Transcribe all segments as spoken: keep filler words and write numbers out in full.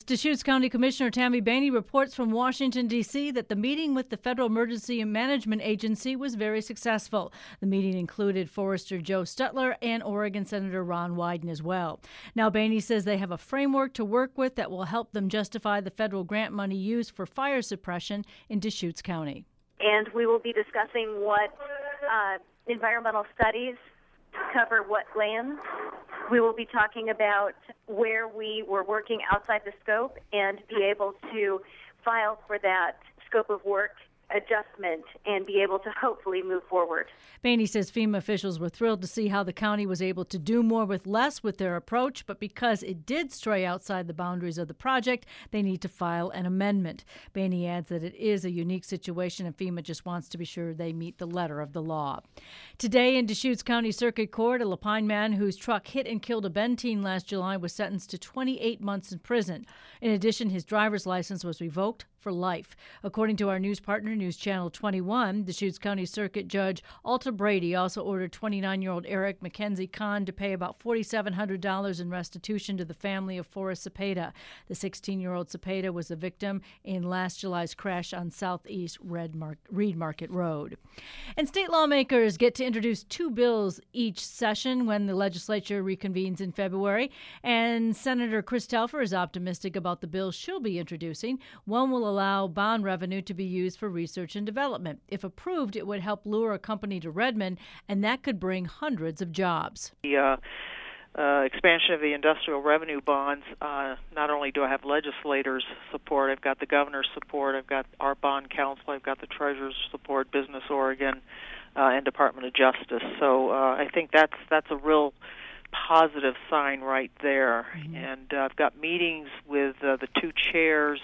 Deschutes County Commissioner Tammy Bainey reports from Washington, D C that the meeting with the Federal Emergency Management Agency was very successful. The meeting included Forester Joe Stutler and Oregon Senator Ron Wyden as well. Now, Bainey says they have a framework to work with that will help them justify the federal grant money used for fire suppression in Deschutes County. And we will be discussing what uh, environmental studies cover what lands. We will be talking about where we were working outside the scope and be able to file for that scope of work adjustment and be able to hopefully move forward. Bainey says FEMA officials were thrilled to see how the county was able to do more with less with their approach, but because it did stray outside the boundaries of the project, they need to file an amendment. Bainey adds that it is a unique situation and FEMA just wants to be sure they meet the letter of the law. Today in Deschutes County Circuit Court, a Lapine man whose truck hit and killed a Bend teen last July was sentenced to twenty-eight months in prison. In addition, his driver's license was revoked for life. According to our news partner, News Channel twenty-one, Deschutes County Circuit Judge Alta Brady also ordered twenty-nine-year-old Eric McKenzie Kahn to pay about four thousand seven hundred dollars in restitution to the family of Forrest Cepeda. The sixteen-year-old Cepeda was a victim in last July's crash on Southeast Red Mar- Reed Market Road. And state lawmakers get to introduce two bills each session when the legislature reconvenes in February. And Senator Chris Telfer is optimistic about the bill she'll be introducing. One will allow bond revenue to be used for research and development. If approved, it would help lure a company to Redmond, and that could bring hundreds of jobs. The uh, uh, expansion of the industrial revenue bonds, uh, not only do I have legislators' support, I've got the governor's support, I've got our bond council, I've got the treasurer's support, Business Oregon, uh, and Department of Justice. So uh, I think that's that's a real positive sign right there. Mm-hmm. And uh, I've got meetings with uh, the two chairs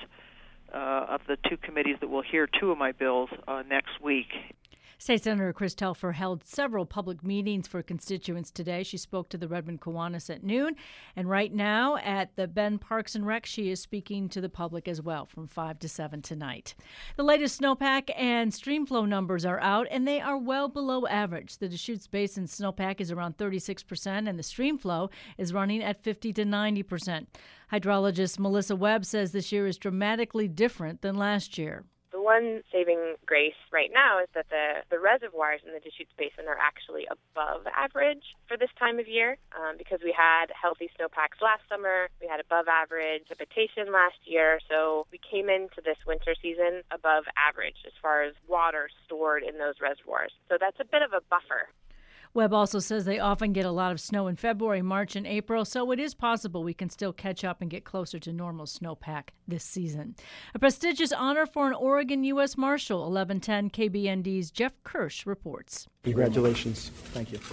Uh, of the two committees that will hear two of my bills uh, next week. State Senator Chris Telfer held several public meetings for constituents today. She spoke to the Redmond Kiwanis at noon, and right now at the Bend Parks and Rec, she is speaking to the public as well from five to seven tonight. The latest snowpack and streamflow numbers are out, and they are well below average. The Deschutes Basin snowpack is around thirty-six percent, and the streamflow is running at fifty to ninety percent. Hydrologist Melissa Webb says this year is dramatically different than last year. The one saving grace right now is that the, the reservoirs in the Deschutes Basin are actually above average for this time of year um, because we had healthy snowpacks last summer. We had above average precipitation last year. So we came into this winter season above average as far as water stored in those reservoirs. So that's a bit of a buffer. Webb also says they often get a lot of snow in February, March, and April, so it is possible we can still catch up and get closer to normal snowpack this season. A prestigious honor for an Oregon U S Marshal. eleven ten K B N D's Jeff Kirsch reports. Congratulations. Thank you.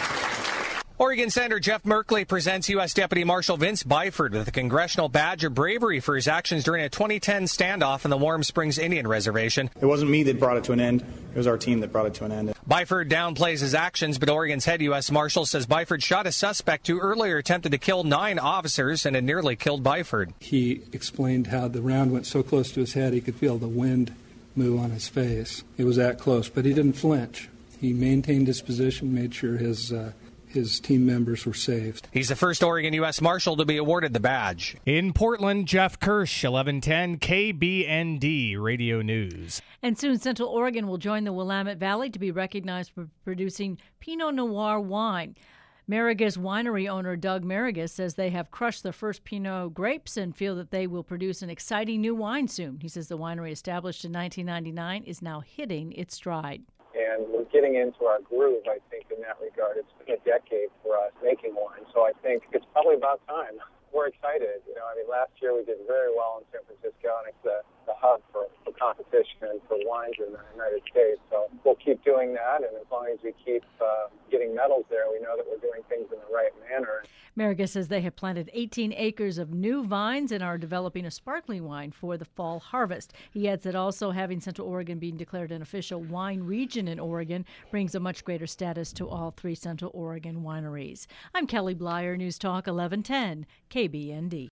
Oregon Senator Jeff Merkley presents U S Deputy Marshal Vince Byford with a Congressional Badge of Bravery for his actions during a twenty ten standoff in the Warm Springs Indian Reservation. It wasn't me that brought it to an end. It was our team that brought it to an end. Byford downplays his actions, but Oregon's head U S Marshal says Byford shot a suspect who earlier attempted to kill nine officers and had nearly killed Byford. He explained how the round went so close to his head he could feel the wind move on his face. It was that close, but he didn't flinch. He maintained his position, made sure his uh, his team members were saved. He's the first Oregon U S Marshal to be awarded the badge. In Portland, Jeff Kirsch, eleven ten K B N D Radio News. And soon Central Oregon will join the Willamette Valley to be recognized for producing Pinot Noir wine. Marigus winery owner Doug Marigus says they have crushed their first Pinot grapes and feel that they will produce an exciting new wine soon. He says the winery, established in nineteen ninety-nine, is now hitting its stride. And we're getting into our groove, I think, in that regard. It's been a decade for us making wine, so I think it's probably about time. We're excited. You know, I mean, last year we did very well in San Francisco, and it's the, the hub for, for competition and for wines in the United States. So we'll keep doing that, and as long as we keep uh, getting medals there, we know that we're doing things in the right manner. Marigus says they have planted eighteen acres of new vines and are developing a sparkling wine for the fall harvest. He adds that also having Central Oregon being declared an official wine region in Oregon brings a much greater status to all three Central Oregon wineries. I'm Kelly Blyer, News Talk eleven ten K B N D.